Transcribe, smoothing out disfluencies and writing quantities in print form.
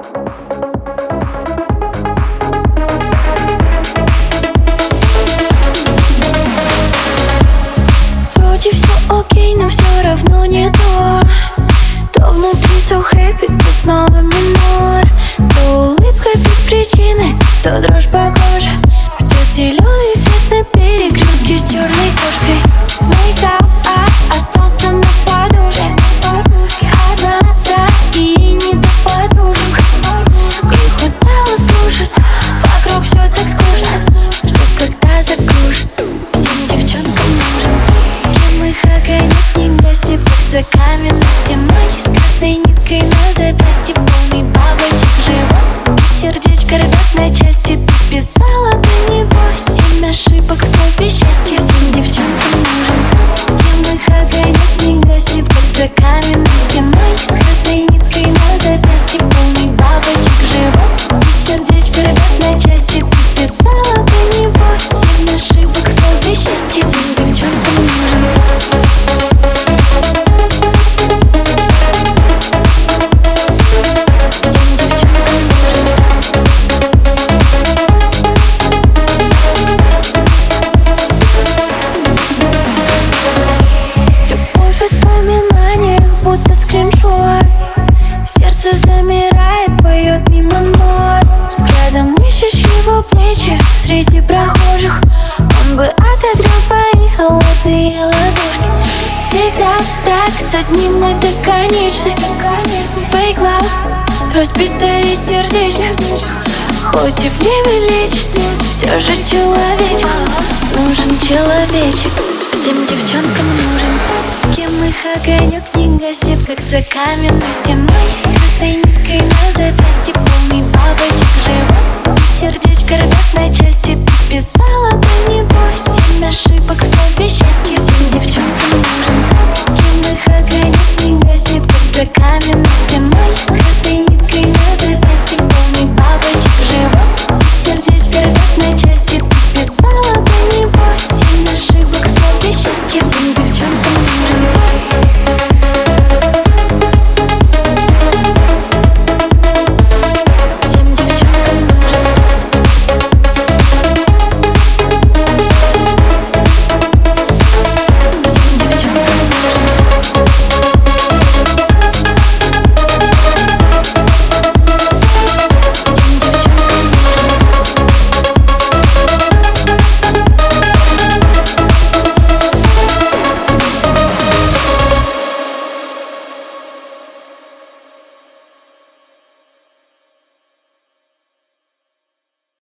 Вроде все окей, но все равно не то. То внутри so happy, то снова минор. То улыбка без причины, то дрожь по коже. Ждет зеленый свет на перекрестке с черной кошкой. Мейкап остался на подушке. Одна, да, и не до подружек. Их устала слушать, вокруг все так скучно. Что когда закружит, всем девчонкам нужен тот, с кем их огонек не гаснет, как за каменной стеной. С красной ниткой на запястье, полный бабочек живот. И сердечко рвет на части. Ты писала до него 7 ошибок в слове счастье. Всем девчонкам нужен тот, с кем их огонек не гаснет, как за каменной стеной. С красной ниткой на запястье, полный бабочек живот. И сердечко рвет на части. Ты писала до него 7 ошибок в слове счастье. Всем девчонкам нужен тот. Будто скриншот. Сердце замирает, поет мимо нот. Взглядом ищешь его плечи среди прохожих. Он бы отогрел твои холодные ладошки. Всегда так, с одним это конечно. Fake love, разбитое сердечко. Хоть и время лечит, все же человечек. Нужен человечек. Всем девчонкам нужен тот, с кем их огонек не гаснет, как за каменной стеной. С красной ниткой на запястье.